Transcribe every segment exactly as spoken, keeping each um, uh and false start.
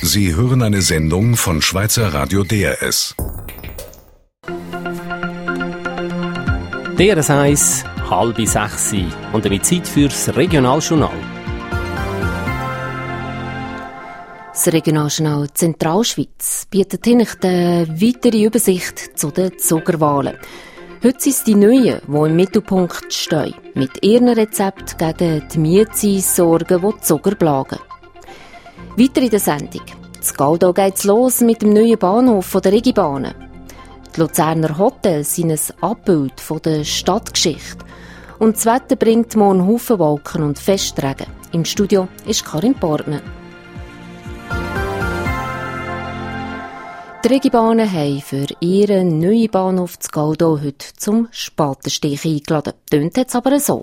Sie hören eine Sendung von Schweizer Radio D R S. D R S eins, halb sechs und damit Zeit fürs Regionaljournal. Das Regionaljournal Zentralschweiz bietet Ihnen eine weitere Übersicht zu den Zuckerwahlen. Heute sind es die Neuen, die im Mittelpunkt stehen, mit ihren Rezepten gegen die Mietzinssorgen, die die Zucker plagen. Weiter in der Sendung. In Galdau geht's los mit dem neuen Bahnhof der Regibahnen. Die Luzerner Hotels sind ein Abbild der Stadtgeschichte. Und das Wetter bringt morgen Haufen Wolken und Festregen. Im Studio ist Karin Portner. Die Regibahnen haben für ihren neuen Bahnhof zu Galdau heute zum Spatenstich eingeladen. Tönt jetzt aber so.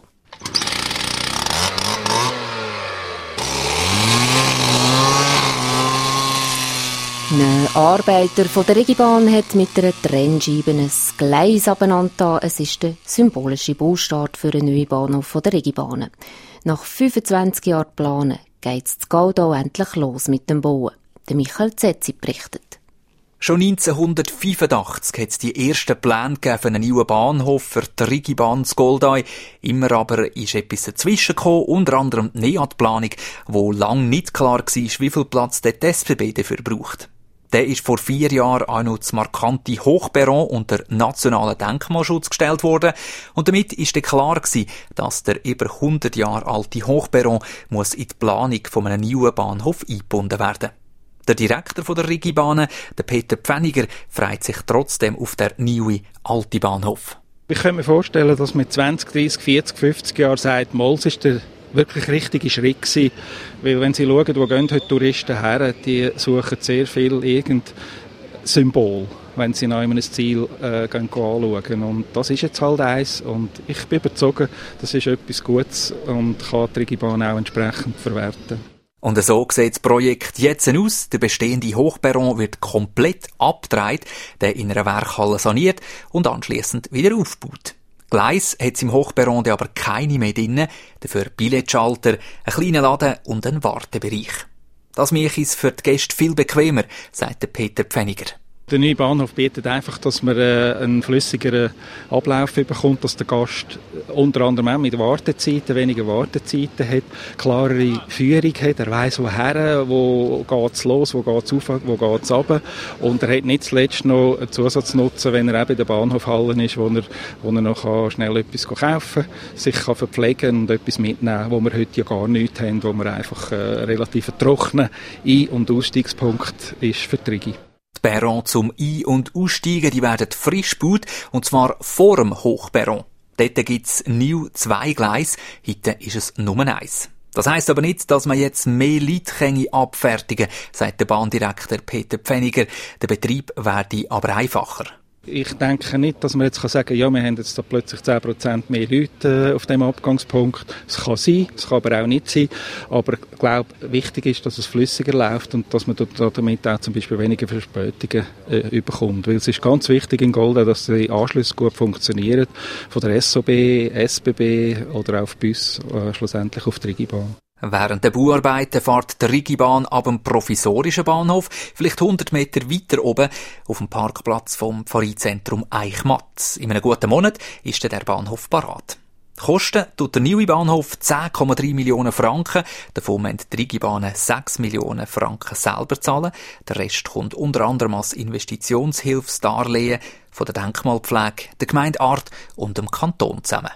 Ein Arbeiter von der Regibahn hat mit einer Trennscheibe ein Gleis abeinander. Es ist der symbolische Baustart für einen neuen Bahnhof der Regibahnen. Nach fünfundzwanzig Jahren Planen geht es zu Galdau endlich los mit dem Bauen. Der Michael Zetzi berichtet. Schon neunzehnhundertfünfundachtzig hat es die ersten Pläne für einen neuen Bahnhof für die Regibahn zu Goldau. Immer aber ist etwas dazwischen gekommen, unter anderem die Neat-Planung, wo lange nicht klar war, wie viel Platz der S B B dafür braucht. Der ist vor vier Jahren auch noch das markante Hochperron unter nationalen Denkmalschutz gestellt worden. Und damit ist dann klar gewesen, dass der über hundert Jahre alte Hochperron muss in die Planung von einem neuen Bahnhof eingebunden werden. Der Direktor der Regibahnen, der Peter Pfenniger, freut sich trotzdem auf den neuen alten Bahnhof. Ich kann mir vorstellen, dass man zwanzig, dreissig, vierzig, fünfzig Jahren sagt, Mols ist der wirklich richtige Schritt gewesen. Weil wenn Sie schauen, wo gehen heute Touristen her, die suchen sehr viel irgendein Symbol, wenn sie nach einem Ziel äh, gehen anschauen. Und das ist jetzt halt eins. Und ich bin überzeugt, das ist etwas Gutes und kann die Regibahn auch entsprechend verwerten. Und so sieht das Projekt jetzt aus. Der bestehende Hochperron wird komplett abgedreht, der in einer Werkhalle saniert und anschliessend wieder aufgebaut. Gleis hat es im Hochperron aber keine mehr drin, dafür Billetschalter, einen kleinen Laden und einen Wartebereich. Das macht es für die Gäste viel bequemer, sagt der Peter Pfenniger. Der neue Bahnhof bietet einfach, dass man äh, einen flüssigeren Ablauf bekommt, dass der Gast unter anderem auch mit Wartezeiten, weniger Wartezeiten hat, klarere Führung hat, er weiss woher, wo geht's los, wo geht's auf, wo geht's runter. Und er hat nicht zuletzt noch einen Zusatznutzen, wenn er eben in der Bahnhofhalle ist, wo er, wo er noch schnell etwas kaufen kann, sich kann verpflegen und etwas mitnehmen, wo wir heute ja gar nichts haben, wo wir einfach äh, relativ trockener Ein- und Ausstiegspunkt ist für die Rigi. Die Perron zum Ein- und Aussteigen, die werden frisch gebaut, und zwar vor dem Hochperron. Dort gibt es neu zwei Gleise, heute ist es nur eins. Das heisst aber nicht, dass man jetzt mehr Leute abfertigen kann, sagt der Bahndirektor Peter Pfenniger. Der Betrieb werde aber einfacher. Ich denke nicht, dass man jetzt sagen kann, ja, wir haben jetzt da plötzlich zehn Prozent mehr Leute äh, auf dem Abgangspunkt. Es kann sein, es kann aber auch nicht sein. Aber ich glaube, wichtig ist, dass es flüssiger läuft und dass man damit auch zum Beispiel weniger Verspätungen äh, bekommt. Weil es ist ganz wichtig in Goldau, dass die Anschlüsse gut funktionieren. Von der S O B, S B B oder auf Bus äh, schlussendlich auf die Regibahn. Während der Bauarbeiten fährt die Regibahn ab dem provisorischen Bahnhof, vielleicht hundert Meter weiter oben, auf dem Parkplatz vom Pfarreizentrum Eichmatt. In einem guten Monat ist der Bahnhof parat. Kosten tut der neue Bahnhof zehn Komma drei Millionen Franken. Davon müssen die Regibahnen sechs Millionen Franken selber zahlen. Der Rest kommt unter anderem als Investitionshilfsdarlehen von der Denkmalpflege, der Gemeinde Arth und dem Kanton zusammen.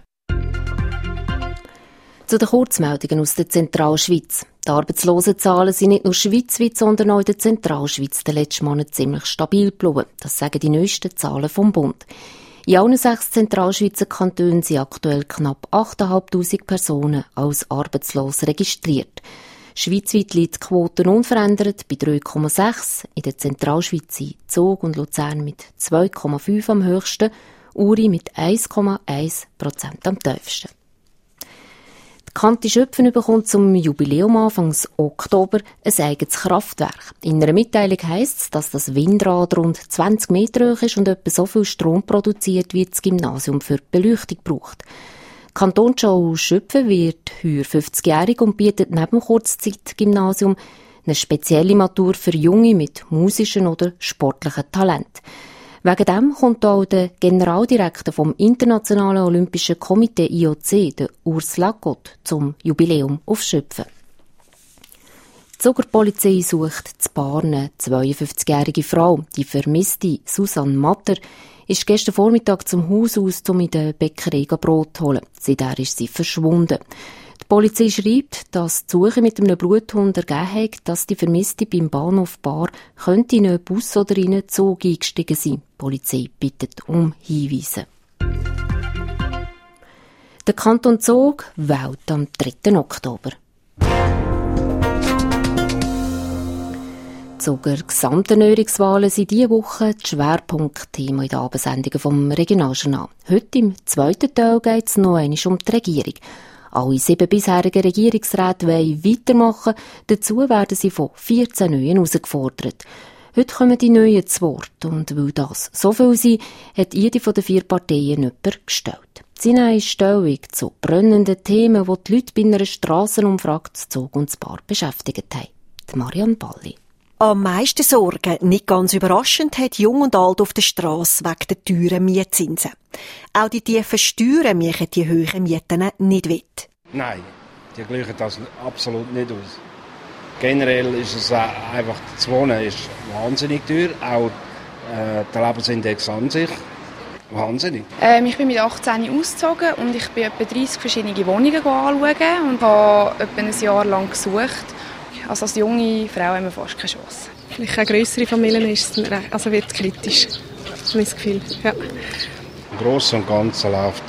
Zu den Kurzmeldungen aus der Zentralschweiz. Die Arbeitslosenzahlen sind nicht nur schweizweit, sondern auch in der Zentralschweiz den letzten Monat ziemlich stabil geblieben. Das sagen die neuesten Zahlen vom Bund. In allen sechs Zentralschweizer Kantonen sind aktuell knapp achttausendfünfhundert Personen als arbeitslos registriert. Schweizweit liegt die Quote unverändert bei drei Komma sechs. In der Zentralschweiz sind Zug und Luzern mit zwei Komma fünf am höchsten, Uri mit eins Komma eins Prozent am tiefsten. Kanti Schöpfen bekommt zum Jubiläum Anfang Oktober ein eigenes Kraftwerk. In einer Mitteilung heisst es, dass das Windrad rund zwanzig Meter hoch ist und etwa so viel Strom produziert, wie das Gymnasium für die Beleuchtung braucht. Kantonsschau Schöpfen wird heuer fünfzigjährig und bietet neben dem Kurzzeit-Gymnasium Eine spezielle Matur für Junge mit musischen oder sportlichen Talent. Wegen dem kommt auch der Generaldirektor vom Internationalen Olympischen Komitee I O C, der Urs Lacote, zum Jubiläum auf Schöpfen. Die Zuckerpolizei sucht zu Barn eine zweiundfünfzigjährige Frau. Die vermisste Susanne Matter ist gestern Vormittag zum Haus aus, um in der Bäckerei Brot zu holen. Seither ist sie verschwunden. Die Polizei schreibt, dass die Suche mit einem Bluthund ergeben hat, dass die Vermisste beim Bahnhof Bar könnte in einen Bus oder in einen Zug eingestiegen sein. Die Polizei bittet um Hinweise. Der Kanton Zug wählt am dritten Oktober. Die Zuger Gesamterneuerungswahlen sind diese Woche das Schwerpunktthema in den Abendsendungen vom Regionaljournal. Heute im zweiten Teil geht es noch einmal um die Regierung. Alle sieben bisherigen Regierungsräte wollen weitermachen. Dazu werden sie von vierzehn Neuen herausgefordert. Heute kommen die Neuen zu Wort. Und weil das so viel sind, hat jede von den vier Parteien jemanden gestellt. Sie nehmen Stellung zu brennenden Themen, die die Leute bei einer Strassenumfrage zu Zug und zu Bar beschäftigt haben. Die Marianne Balli. Am meisten Sorgen, nicht ganz überraschend, hat Jung und Alt auf der Strasse wegen der teuren Mietzinsen. Auch die tiefen Steuern machen die hohen Mieten nicht wett. Nein, die gleichen das absolut nicht aus. Generell ist es einfach, das Wohnen ist wahnsinnig teuer, auch äh, der Lebensindex an sich. Wahnsinnig. Ähm, ich bin mit achtzehn ausgezogen und ich bin etwa dreißig verschiedene Wohnungen anschauen und habe etwa ein Jahr lang gesucht. Also als junge Frau haben wir fast keine Chance. Vielleicht auch grössere Familien ist es also wird es kritisch, habe ich das Gefühl. Ja. Im Großen und Ganzen läuft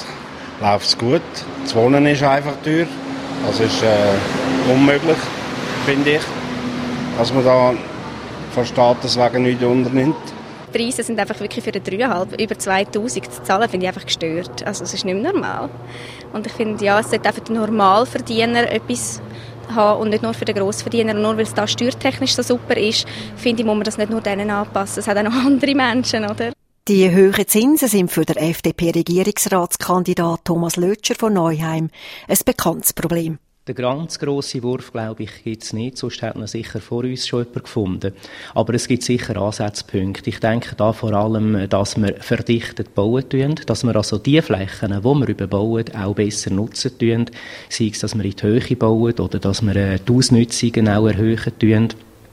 es gut. Das Wohnen ist einfach teuer. Das ist äh, unmöglich, finde ich, dass man da von Staates wegen nichts unternimmt. Die Preise sind einfach wirklich für den dreieinhalb, über zweitausend zu zahlen, finde ich einfach gestört. Also es ist nicht mehr normal. Und ich finde, ja, es sollte auch für den Normalverdiener etwas haben und nicht nur für den Grossverdiener. Und nur weil es da steuertechnisch so super ist, finde ich, muss man das nicht nur denen anpassen. Es hat auch noch andere Menschen, oder? Die hohen Zinsen sind für den F D P-Regierungsratskandidat Thomas Lötscher von Neuheim ein bekanntes Problem. Den ganz grossen Wurf, glaube ich, gibt es nicht, sonst hat man sicher vor uns schon jemanden gefunden. Aber es gibt sicher Ansatzpunkte. Ich denke da vor allem, dass wir verdichtet bauen tun, dass wir also die Flächen, die wir überbauen, auch besser nutzen tun. Sei es, dass wir in die Höhe bauen oder dass wir die Ausnutzungen auch erhöhen tun.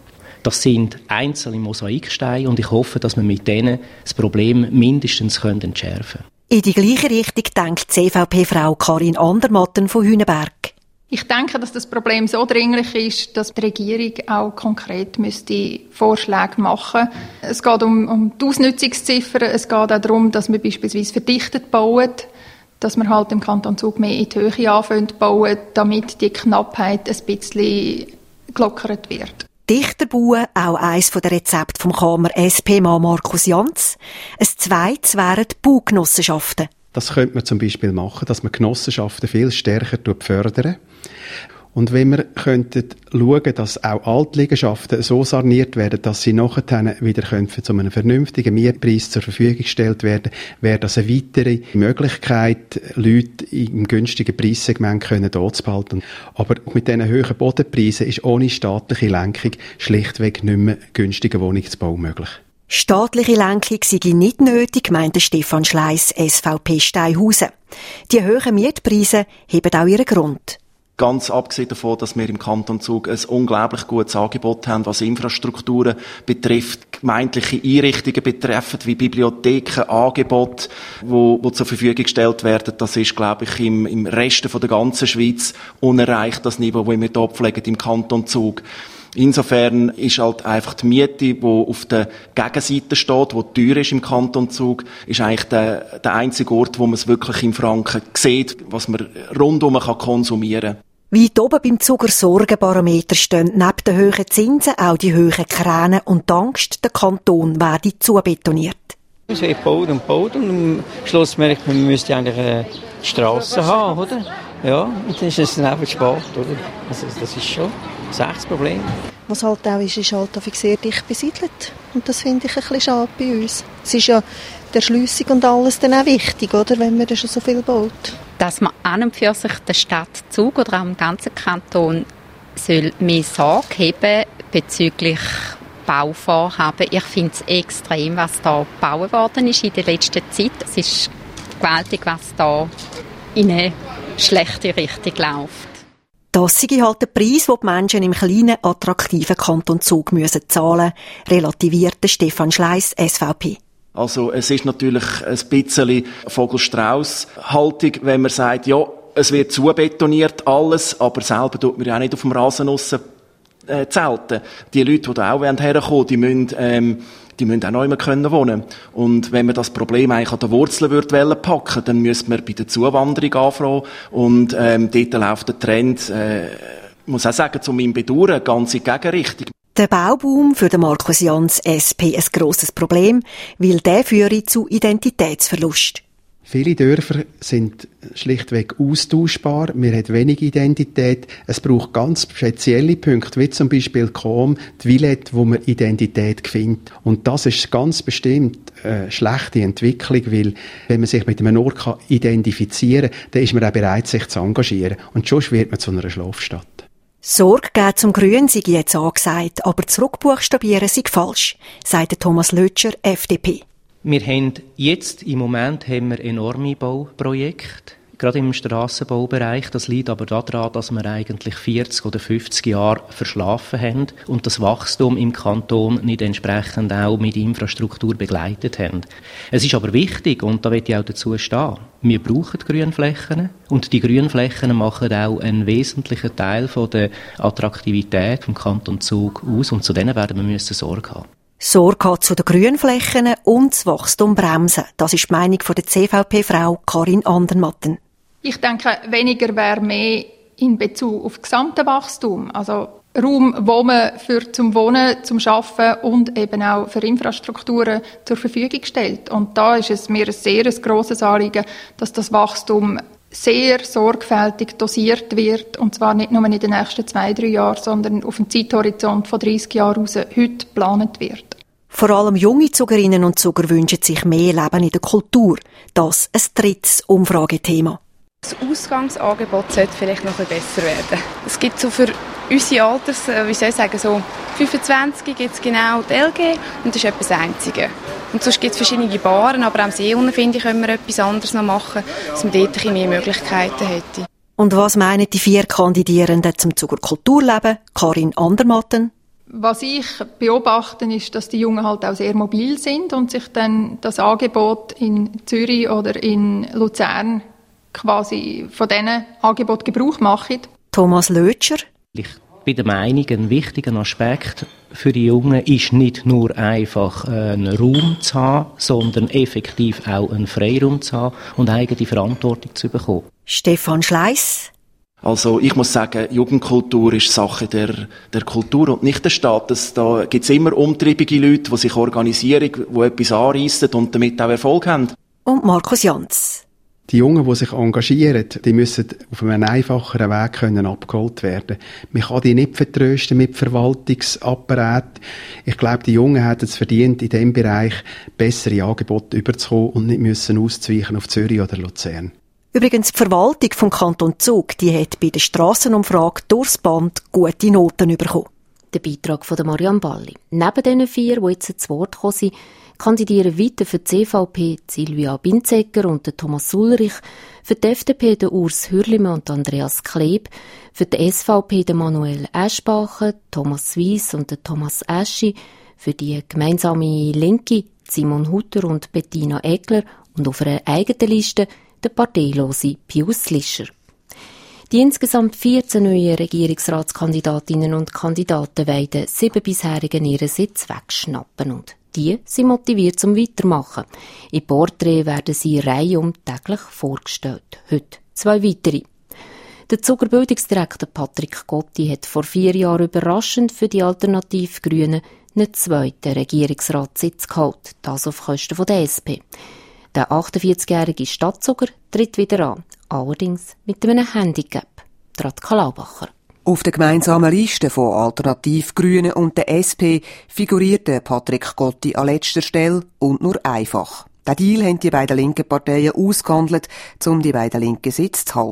Das sind einzelne Mosaiksteine und ich hoffe, dass wir mit denen das Problem mindestens entschärfen können. In die gleiche Richtung denkt die C V P-Frau Karin Andermatten von Hüneberg. Ich denke, dass das Problem so dringlich ist, dass die Regierung auch konkret müsste Vorschläge machen müsste. Es geht um, um die Ausnutzungsziffern, es geht auch darum, dass wir beispielsweise verdichtet bauen, dass wir halt im Kanton Zug mehr in die Höhe anfangen zu bauen, damit die Knappheit ein bisschen gelockert wird. Dichter bauen, auch eines der Rezepte vom Kamer S P-Mann Markus Janz. Ein zweites wären die Baugenossenschaften. Das könnte man zum Beispiel machen, dass man Genossenschaften viel stärker fördern. Und wenn wir könnten schauen, dass auch Altliegenschaften so saniert werden, dass sie nachher wieder zu einem vernünftigen Mietpreis zur Verfügung gestellt werden, wäre das eine weitere Möglichkeit, Leute im günstigen Preissegment können dort zu behalten. Aber mit diesen hohen Bodenpreisen ist ohne staatliche Lenkung schlichtweg nicht mehr günstige Wohnungsbau möglich. Staatliche Lenkung sei nicht nötig, meinte Stefan Schleiss, S V P Steinhausen. Die hohen Mietpreise haben auch ihren Grund. Ganz abgesehen davon, dass wir im Kanton Zug ein unglaublich gutes Angebot haben, was Infrastrukturen betrifft, gemeindliche Einrichtungen betreffen, wie Bibliotheken, Angebote, wo, wo zur Verfügung gestellt werden. Das ist, glaube ich, im, im Rest von der ganzen Schweiz unerreicht, das Niveau, das wir hier pflegen im Kanton Zug. Insofern ist halt einfach die Miete, die auf der Gegenseite steht, die teuer ist im Kanton Zug, ist eigentlich der, der einzige Ort, wo man es wirklich im Franken sieht, was man rundum kann konsumieren kann. Weit oben beim Zuger Sorgenbarometer stehen neben den hohen Zinsen auch die hohen Kräne und die Angst, der Kanton werde zubetoniert. Es wird gebaut und gebaut und am Schluss merkt man, man müsste eigentlich eine Strasse haben, oder? Ja, und dann ist es dann einfach spät, oder? Also das ist schon das ist echt das Problem. Was halt auch ist, ist halt sehr dicht besiedelt. Und das finde ich ein bisschen schade bei uns. Es ist ja die Erschliessung und alles dann auch wichtig, oder, wenn man schon so viel baut. Dass man an und für sich der Stadt Zug oder auch im ganzen Kanton soll mehr Sorge haben bezüglich Bauvorhaben. Ich finde es extrem, was da gebaut worden ist in der letzten Zeit. Es ist gewaltig, was da in eine schlechte Richtung läuft. Das sei halt der Preis, den die Menschen im kleinen, attraktiven Kanton Zug müssen zahlen, relativierte Stefan Schleiss, S V P. Also es ist natürlich ein bisschen Vogel-Strauss-Haltung, wenn man sagt, ja, es wird zubetoniert alles, aber selber tut man ja auch nicht auf dem Rasen aussen äh, zelten. Die Leute, die da auch herkommen wollen, die müssen, ähm, die müssen auch noch immer können wohnen. Und wenn man das Problem eigentlich an der Wurzel würde packen, dann müsste man bei der Zuwanderung anfangen. Und ähm, dort läuft der Trend, äh, ich muss auch sagen, zu meinem Bedauern, ganz in die Gegenrichtung. Der Bauboom für den Markus Jans S P ein grosses Problem, weil der führe zu Identitätsverlust. Viele Dörfer sind schlichtweg austauschbar. Man hat wenig Identität. Es braucht ganz spezielle Punkte, wie zum Beispiel Chom, die Villette, wo man Identität findet. Und das ist ganz bestimmt eine schlechte Entwicklung, weil wenn man sich mit einem Ort identifizieren kann, dann ist man auch bereit, sich zu engagieren. Und schon wird man zu einer Schlafstadt. Sorge geben zum Grün sei jetzt angesagt, aber zurückbuchstabieren sei falsch, sagt Thomas Lötscher, F D P. Wir haben jetzt, im Moment, haben wir enorme Bauprojekte, gerade im Strassenbaubereich. Das liegt aber daran, dass wir eigentlich vierzig oder fünfzig Jahre verschlafen haben und das Wachstum im Kanton nicht entsprechend auch mit Infrastruktur begleitet haben. Es ist aber wichtig, und da will ich auch dazu stehen, wir brauchen Grünflächen und die Grünflächen machen auch einen wesentlichen Teil von der Attraktivität vom Kanton Zug aus und zu denen werden wir müssen Sorge haben. Sorge zu den Grünflächen und das Wachstum bremsen. Das ist die Meinung von der C V P-Frau Karin Andermatten. Ich denke, weniger wäre mehr in Bezug auf das gesamte Wachstum. Also Raum, wo man für zum Wohnen, zum Arbeiten und eben auch für Infrastrukturen zur Verfügung stellt. Und da ist es mir ein sehr ein grosses Anliegen, dass das Wachstum sehr sorgfältig dosiert wird, und zwar nicht nur in den nächsten zwei, drei Jahren, sondern auf einen Zeithorizont von dreißig Jahren raus heute geplant wird. Vor allem junge Zugerinnen und Zuger wünschen sich mehr Leben in der Kultur. Das ein drittes Umfragethema. Das Ausgangsangebot sollte vielleicht noch ein bisschen besser werden. Es gibt so für unsere Alters, wie soll ich sagen, so fünfundzwanzig gibt es genau die L G und das ist etwas Einzige. Und sonst gibt es verschiedene Baren, aber am See unten, finde ich, können wir etwas anderes noch machen, dass man dort ein bisschen mehr Möglichkeiten hätte. Und was meinen die vier Kandidierenden zum Zuger Kulturleben? Karin Andermatten. Was ich beobachte, ist, dass die Jungen halt auch sehr mobil sind und sich dann das Angebot in Zürich oder in Luzern quasi von diesen Angeboten Gebrauch machen. Thomas Lötscher. Ich bin der Meinung, ein wichtiger Aspekt für die Jungen ist nicht nur einfach einen Raum zu haben, sondern effektiv auch einen Freiraum zu haben und eigene Verantwortung zu bekommen. Stefan Schleiss. Also ich muss sagen, Jugendkultur ist Sache der, der Kultur und nicht des Staates. Da gibt es immer umtriebige Leute, die sich organisieren, die etwas anreissen und damit auch Erfolg haben. Und Markus Jans. Die Jungen, die sich engagieren, die müssen auf einem einfacheren Weg können abgeholt werden. Man kann die nicht vertrösten mit Verwaltungsapparat. Ich glaube, die Jungen hätten es verdient, in diesem Bereich bessere Angebote überzukommen und nicht müssen auszuweichen auf Zürich oder Luzern. Übrigens, die Verwaltung vom Kanton Zug, die hat bei der Strassenumfrage durchs Band gute Noten bekommen. Der Beitrag von Marianne Balli. Neben diesen vier, die jetzt zu Wort gekommen sind, kandidieren weiter für die C V P Silvia Binzegger und Thomas Ulrich, für die F D P der Urs Hürlimann und Andreas Kleb, für die S V P der Manuel Eschbacher, Thomas Weiss und Thomas Eschi, für die gemeinsame Linke Simon Hutter und Bettina Egler und auf einer eigenen Liste der parteilose Pius Lischer. Die insgesamt vierzehn neuen Regierungsratskandidatinnen und Kandidaten wollen sieben bisherigen ihren Sitz wegschnappen und die sind motiviert zum Weitermachen. In Porträt werden sie reihum täglich vorgestellt. Heute zwei weitere. Der Zuger Bildungsdirektor Patrick Gotti hat vor vier Jahren überraschend für die Alternativ-Grünen einen zweiten Regierungsratssitz geholt, das auf Kosten der S P. Der achtundvierzigjährige Stadtzuger tritt wieder an, allerdings mit einem Handicap. Radka Laubacher. Auf der gemeinsamen Liste von Alternativ Grünen und der S P figurierte Patrick Gotti an letzter Stelle und nur einfach. Den Deal haben die beiden linken Parteien ausgehandelt, um die beiden linken Sitze zu halten.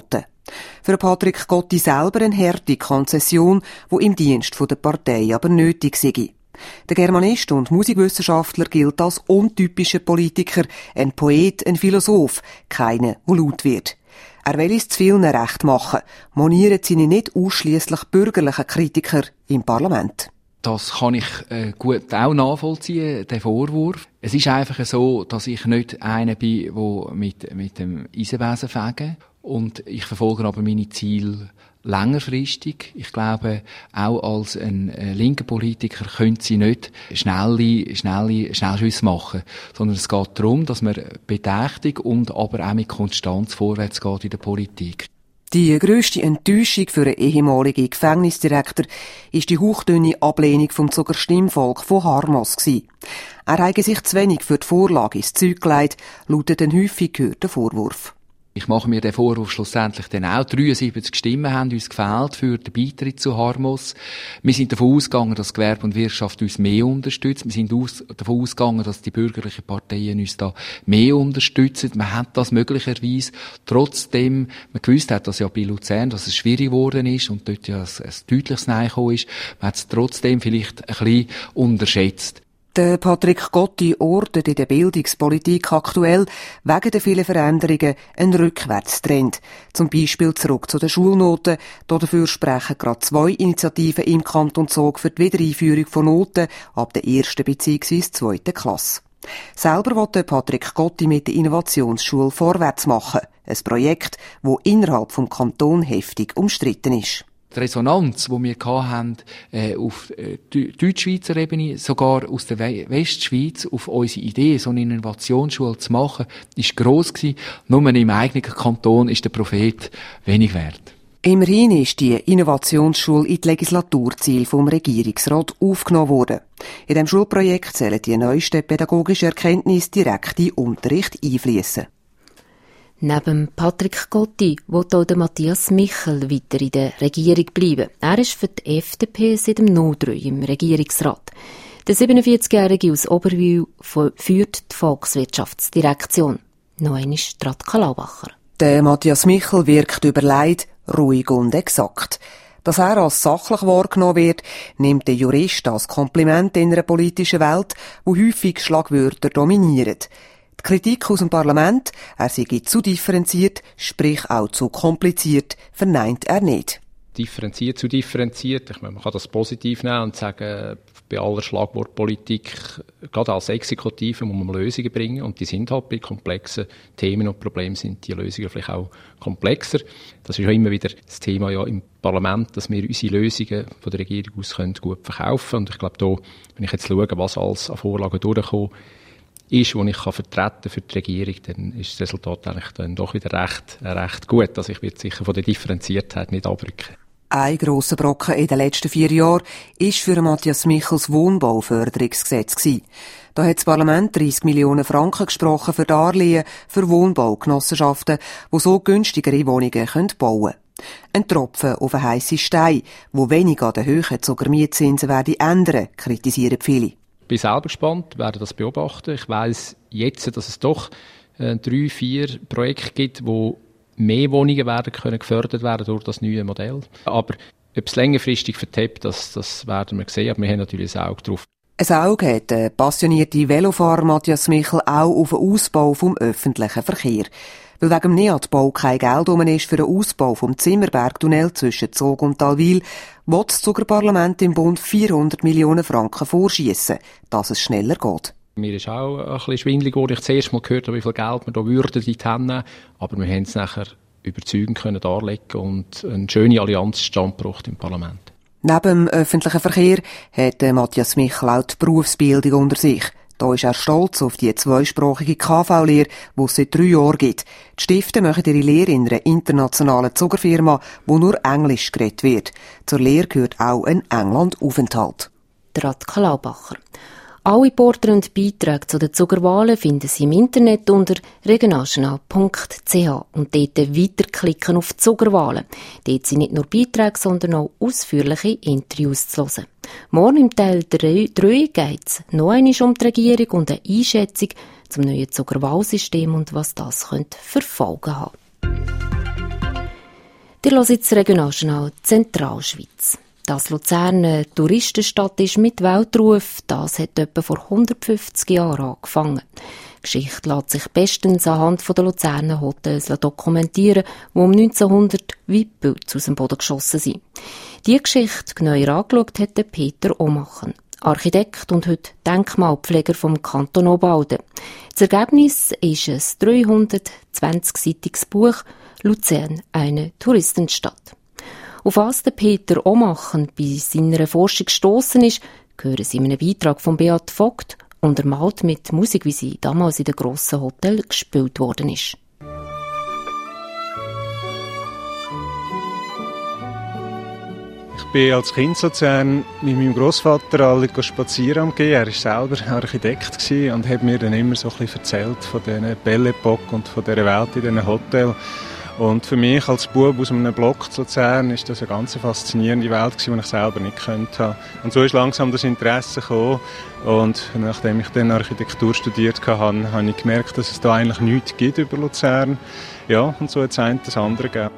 Für Patrick Gotti selber eine harte Konzession, die im Dienst der Partei aber nötig sei. Der Germanist und Musikwissenschaftler gilt als untypischer Politiker, ein Poet, ein Philosoph, keiner, der laut wird. Er will es zu vielen recht machen, monieren seine nicht ausschliesslich bürgerlichen Kritiker im Parlament. Das kann ich äh, gut auch nachvollziehen, den Vorwurf. Es ist einfach so, dass ich nicht einer bin, der mit, mit dem Eisenbesen fege. Und ich verfolge aber meine Ziele längerfristig. Ich glaube, auch als ein äh, linker Politiker können sie nicht schnelle, schnelle Schnellschüsse machen, sondern es geht darum, dass man bedächtig und aber auch mit Konstanz vorwärts geht in der Politik. Die grösste Enttäuschung für einen ehemaligen Gefängnisdirektor ist die hauchdünne Ablehnung vom Zuger Stimmvolk von Harmos gewesen. Er habe sich zu wenig für die Vorlage ins Zeug gelegt, lautet ein häufig gehörter Vorwurf. Ich mache mir den Vorwurf schlussendlich dann auch. dreiundsiebzig Stimmen haben uns gefehlt für den Beitritt zu Harmos. Wir sind davon ausgegangen, dass Gewerbe und Wirtschaft uns mehr unterstützt. Wir sind aus, davon ausgegangen, dass die bürgerlichen Parteien uns da mehr unterstützen. Man hat das möglicherweise, trotzdem man gewusst hat, dass ja bei Luzern, dass es schwierig geworden ist und dort ja ein, ein deutliches Nein gekommen ist, man hat es trotzdem vielleicht ein bisschen unterschätzt. Der Patrick Gotti ortet in der Bildungspolitik aktuell wegen der vielen Veränderungen einen Rückwärtstrend. Zum Beispiel zurück zu den Schulnoten. Dafür sprechen gerade zwei Initiativen im Kanton Zug für die Wiedereinführung von Noten ab der ersten bzw. zweiten Klasse. Selber will Patrick Gotti mit der Innovationsschule vorwärts machen. Ein Projekt, das innerhalb des Kantons heftig umstritten ist. Die Resonanz, die wir hatten, äh, auf äh, Deutschschweizer Ebene, sogar aus der We- Westschweiz, auf unsere Idee, so eine Innovationsschule zu machen, ist gross gewesen. Nur im eigenen Kanton ist der Prophet wenig wert. Immerhin ist die Innovationsschule in die Legislaturziele vom Regierungsrat aufgenommen worden. In diesem Schulprojekt sollen die neuesten pädagogischen Erkenntnisse direkt in den Unterricht einfließen. Neben Patrick Gotti will auch der Matthias Michel weiter in der Regierung bleiben. Er ist für die F D P seit dem Nodrö im Regierungsrat. Der siebenundvierzigjährige aus Oberwil führt die Volkswirtschaftsdirektion. Noch einmal Radka Laubacher. Der Matthias Michel wirkt überlegt, ruhig und exakt. Dass er als sachlich wahrgenommen wird, nimmt der Jurist als Kompliment in einer politischen Welt, wo häufig Schlagwörter dominieren. Die Kritik aus dem Parlament, er sei zu differenziert, sprich auch zu kompliziert, verneint er nicht. Differenziert zu differenziert. Ich meine, man kann das positiv nehmen und sagen, bei aller Schlagwortpolitik, gerade als Exekutive, muss man Lösungen bringen. Und die sind halt bei komplexen Themen und Problemen sind die Lösungen vielleicht auch komplexer. Das ist ja immer wieder das Thema ja im Parlament, dass wir unsere Lösungen von der Regierung aus können gut verkaufen können. Und ich glaube, da, wenn ich jetzt schaue, was alles an Vorlagen durchkommt, ist, wo ich kann vertreten für die Regierung, dann ist das Resultat eigentlich dann doch wieder recht, recht gut. Also ich werde sicher von der Differenziertheit nicht abrücken. Ein grosser Brocken in den letzten vier Jahren war für Matthias Michels Wohnbauförderungsgesetz gewesen. Da hat das Parlament dreißig Millionen Franken gesprochen für Darlehen für Wohnbaugenossenschaften, die so günstigere Wohnungen bauen können. Ein Tropfen auf einen heissen Stein, wo wenig an den Höhen Zuger Mietzinsen werde ändern, kritisieren viele. Ich bin selber gespannt, werde das beobachten. Ich weiss jetzt, dass es doch äh, drei, vier Projekte gibt, wo mehr Wohnungen werden können gefördert werden durch das neue Modell. Aber ob es längerfristig vertippt, das, das werden wir sehen. Aber wir haben natürlich ein Auge drauf. Ein Auge hat der passionierte Velofahrer Matthias Michel auch auf den Ausbau vom öffentlichen Verkehr. Weil wegen dem Neatbau kein Geld rum ist für den Ausbau vom Zimmerbergtunnel zwischen Zug und Talwil, will das Zuger Parlament im Bund vierhundert Millionen Franken vorschiessen, dass es schneller geht. Mir ist auch ein bisschen schwindelig geworden. Ich habe zuerst mal gehört, wie viel Geld wir da würden in die Hände nehmen. Aber wir haben es nachher überzeugend können darlegen und eine schöne Allianz zustande gebracht im Parlament. Neben dem öffentlichen Verkehr hat Matthias Michel auch die Berufsbildung unter sich. Da ist er stolz auf die zweisprachige K V-Lehre, die es seit drei Jahren gibt. Die Stifte machen ihre Lehre in einer internationalen Zuckerfirma, wo nur Englisch geredet wird. Zur Lehre gehört auch ein England-Aufenthalt. Radka Laubacher. Alle Porträts und Beiträge zu den Zuckerwahlen finden Sie im Internet unter regionaljournal punkt c h und dort weiterklicken auf Zuckerwahlen. Dort sind nicht nur Beiträge, sondern auch ausführliche Interviews zu hören. Morgen im Teil drei geht es noch einmal um die Regierung und eine Einschätzung zum neuen Zuckerwahlsystem und was das könnte für Folgen haben. Ihr hört jetzt Regionaljournal Zentralschweiz. Dass Luzern eine Touristenstadt ist mit Weltruf, das hat etwa vor hundertfünfzig Jahren angefangen. Die Geschichte lässt sich bestens anhand der Luzerner Hotels dokumentieren, die um neunzehnhundert wie Pilze aus dem Boden geschossen sind. Diese Geschichte genauer angeschaut hat Peter Omachen, Architekt und heute Denkmalpfleger vom Kanton Obwalden. Das Ergebnis ist ein dreihundertzwanzig-seitiges Buch «Luzern, eine Touristenstadt». Auf was der Peter Omachen bei seiner Forschung gestossen ist, hören Sie in einem Beitrag von Beat Vogt, untermalt mit Musik, wie sie damals in den grossen Hotel gespielt worden ist. Ich bin als Kind in Luzern mit meinem Grossvater alle spazieren gehen. Er war selber Architekt und hat mir dann immer so ein bisschen erzählt von dieser Belle Epoque und von dieser Welt in diesen Hotels. Und für mich als Bub aus einem Block zu Luzern ist das eine ganz faszinierende Welt gewesen, die ich selber nicht gekannt habe. Und so ist langsam das Interesse gekommen. Und nachdem ich dann Architektur studiert habe, habe ich gemerkt, dass es da eigentlich nichts gibt über Luzern. Ja, und so hat es ein das andere gegeben.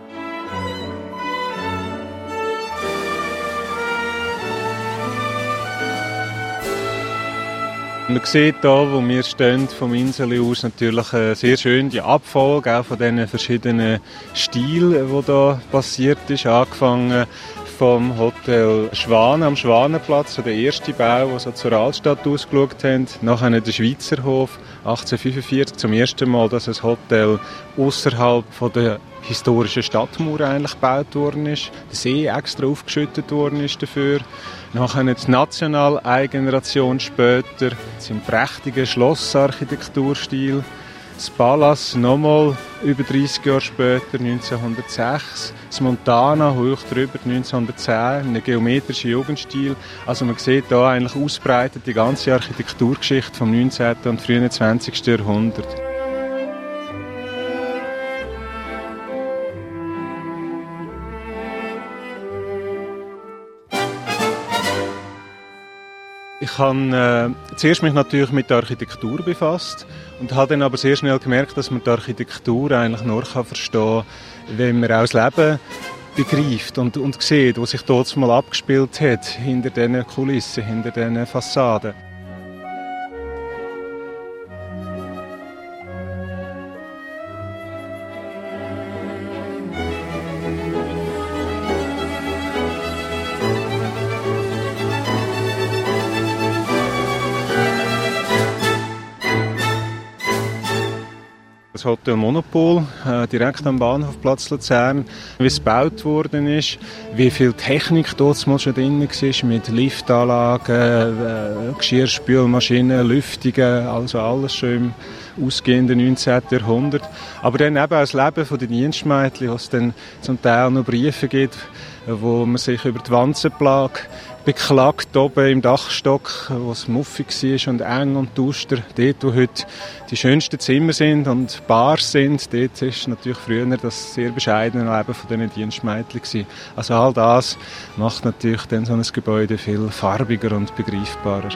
Man sieht hier, wo wir stehen, vom Insel aus natürlich äh, sehr schön die Abfolge auch von diesen verschiedenen Stilen, die hier passiert ist. Angefangen vom Hotel Schwan am Schwanenplatz, der erste Bau, der so zur Altstadt ausgeschaut hat. Nachher der Schweizer Hof, achtzehnhundertfünfundvierzig zum ersten Mal, dass ein Hotel außerhalb der historischen Stadtmauer eigentlich gebaut worden ist. Der See extra aufgeschüttet worden ist dafür. Nachher die National-Generation später, im prächtigen Schlossarchitekturstil. Das Palas nochmal über dreißig Jahre später, neunzehnhundertsechs. Das Montana hoch drüber, neunzehnhundertzehn, ein geometrischer Jugendstil. Also man sieht hier eigentlich ausbreitet die ganze Architekturgeschichte vom neunzehnten und frühen zwanzigsten Jahrhundert. Ich habe äh, zuerst mich natürlich mit der Architektur befasst und habe dann aber sehr schnell gemerkt, dass man die Architektur eigentlich nur kann verstehen kann, wenn man auch das Leben begreift und, und sieht, was sich dort mal abgespielt hat, hinter diesen Kulissen, hinter diesen Fassaden. Das Hotel Monopol, äh, direkt am Bahnhofplatz Luzern, wie es gebaut worden ist, wie viel Technik dort mal schon drin war, mit Liftanlagen, äh, Geschirrspülmaschinen, Lüftungen, also alles schon im ausgehenden neunzehnten Jahrhundert. Aber dann eben auch das Leben der Dienstmädchen, wo es dann zum Teil noch Briefe gibt, wo man sich über die Wanzenplage beklagt, oben im Dachstock, wo es muffig war und eng und duster. Dort, wo heute die schönsten Zimmer sind und Bars sind, dort ist natürlich früher das sehr bescheidene Leben von diesen Dienstmädchen gewesen. Also all das macht natürlich dann so ein Gebäude viel farbiger und begreifbarer.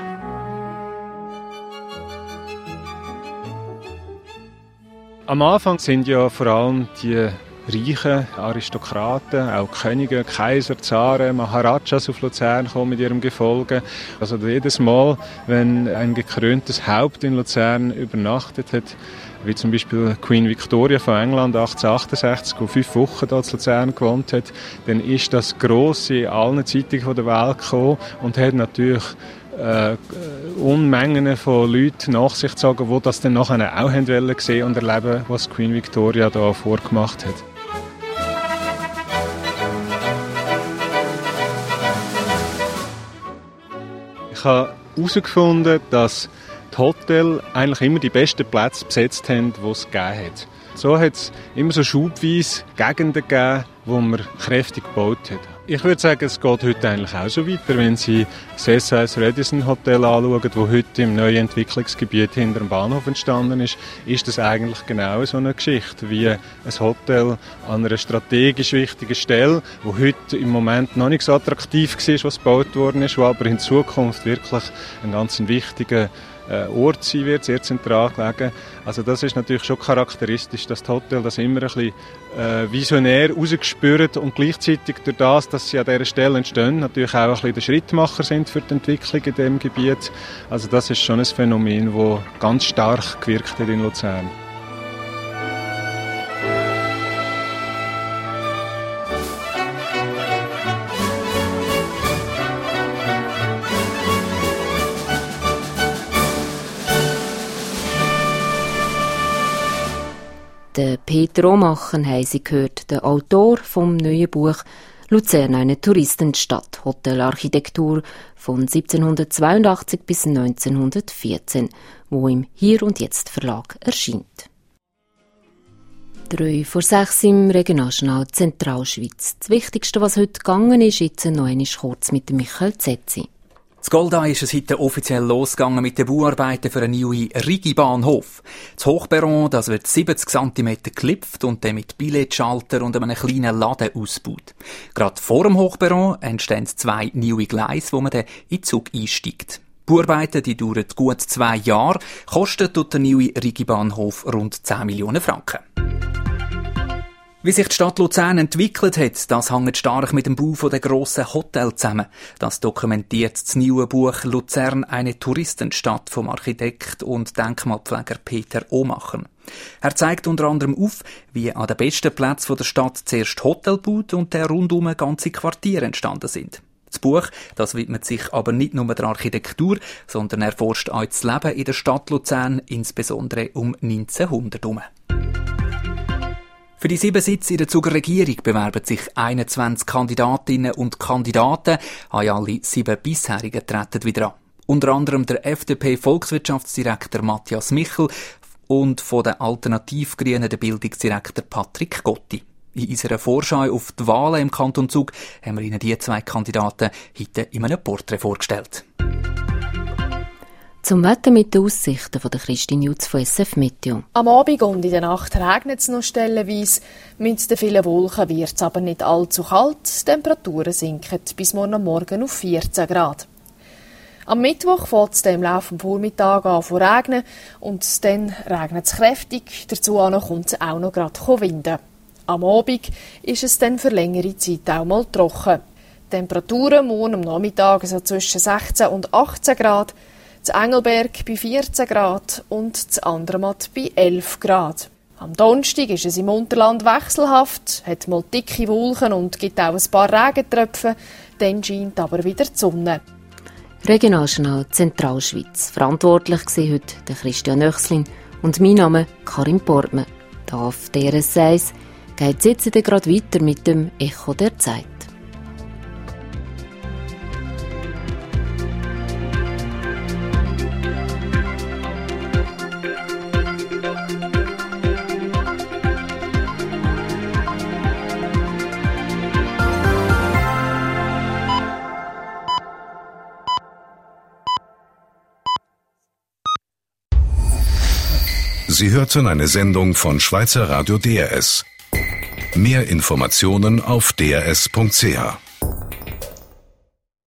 Am Anfang sind ja vor allem die reichen Aristokraten, auch Könige, Kaiser, Zaren, Maharajas auf Luzern kommen mit ihrem Gefolge. Also jedes Mal, wenn ein gekröntes Haupt in Luzern übernachtet hat, wie zum Beispiel Queen Victoria von England achtzehnhundertachtundsechzig, die fünf Wochen dort in Luzern gewohnt hat, dann ist das gross in allen Zeitungen der Welt gekommen und hat natürlich Äh, Unmengen von Leuten nach sich gezogen, die das dann nachher auch haben wollen sehen und erleben, was Queen Victoria da vorgemacht hat. Ich habe herausgefunden, dass die Hotels eigentlich immer die besten Plätze besetzt haben, die es gegeben hat. So hat es immer so schubweise Gegenden gegeben, wo man kräftig gebaut hat. Ich würde sagen, es geht heute eigentlich auch so weiter. Wenn Sie das S A S Radisson Hotel anschauen, das heute im neuen Entwicklungsgebiet hinter dem Bahnhof entstanden ist, ist das eigentlich genau so eine Geschichte wie ein Hotel an einer strategisch wichtigen Stelle, wo heute im Moment noch nicht so attraktiv war, was gebaut worden ist, wo aber in Zukunft wirklich einen ganz wichtigen äh, Ort sein wird, sehr zentral gelegen. Also das ist natürlich schon charakteristisch, dass das Hotel das immer ein bisschen äh, visionär rausgespürt und gleichzeitig durch das, dass sie an dieser Stelle entstehen, natürlich auch ein bisschen der Schrittmacher sind für die Entwicklung in diesem Gebiet. Also das ist schon ein Phänomen, das ganz stark gewirkt hat in Luzern. Der Peter Omachen haben Sie gehört, der Autor vom neuen Buch «Luzern, eine Touristenstadt. Hotelarchitektur» von siebzehnhundertzweiundachtzig bis neunzehnhundertvierzehn, wo im Hier und Jetzt Verlag erscheint. Drei vor sechs im Regionaljournal Zentralschweiz. Das Wichtigste, was heute gegangen ist, jetzt noch einmal kurz mit Michael Zetzi. In Goldau ist es heute offiziell losgegangen mit den Bauarbeiten für einen neuen Rigi-Bahnhof. Das Hochperron, das wird siebzig Zentimeter geklipft und dann mit Billetschalter und einem kleinen Laden ausgebaut. Gerade vor dem Hochperron entstehen zwei neue Gleise, wo man dann in den Zug einsteigt. Die Bauarbeiten, die dauern gut zwei Jahre, kosten der neue Rigi-Bahnhof rund zehn Millionen Franken. Wie sich die Stadt Luzern entwickelt hat, das hängt stark mit dem Bau der grossen Hotels zusammen. Das dokumentiert das neue Buch «Luzern, eine Touristenstadt» vom Architekt und Denkmalpfleger Peter Omachen. Er zeigt unter anderem auf, wie an den besten Plätzen der Stadt zuerst Hotel gebaut und der rundum ganze Quartiere entstanden sind. Das Buch, das widmet sich aber nicht nur der Architektur, sondern erforscht auch das Leben in der Stadt Luzern, insbesondere um neunzehnhundert herum. Für die sieben Sitze in der Zuger Regierung bewerben sich einundzwanzig Kandidatinnen und Kandidaten. Alle sieben bisherigen treten wieder an. Unter anderem der F D P-Volkswirtschaftsdirektor Matthias Michel und von den Alternativgrünen der Bildungsdirektor Patrick Gotti. In unserer Vorschau auf die Wahlen im Kanton Zug haben wir Ihnen die zwei Kandidaten heute in einem Porträt vorgestellt. Zum Wetter mit den Aussichten von der Christine Jutz von S F Meteo. Am Abend und in der Nacht regnet es noch stellenweise. Mit den vielen Wolken wird es aber nicht allzu kalt. Die Temperaturen sinken bis morgen Morgen auf vierzehn Grad. Am Mittwoch fängt es im Laufe des Vormittags an zu regnen und dann regnet es kräftig. Dazu kommt es auch noch gerade winden. Am Abend ist es dann für längere Zeit auch mal trocken. Die Temperaturen morgen am Nachmittag so zwischen sechzehn und achtzehn Grad. zu Engelberg bei vierzehn Grad und zu Andermatt bei elf Grad. Am Donnerstag ist es im Unterland wechselhaft, hat mal dicke Wolken und gibt auch ein paar Regentröpfe, dann scheint aber wieder die Sonne. Regionaljournal Zentralschweiz. Verantwortlich war heute der Christian Nöchslin und mein Name Karin Portmann. Da auf D R S eins geht es jetzt gerade weiter mit dem Echo der Zeit. Sie hörten eine Sendung von Schweizer Radio D R S. Mehr Informationen auf d r s punkt c h.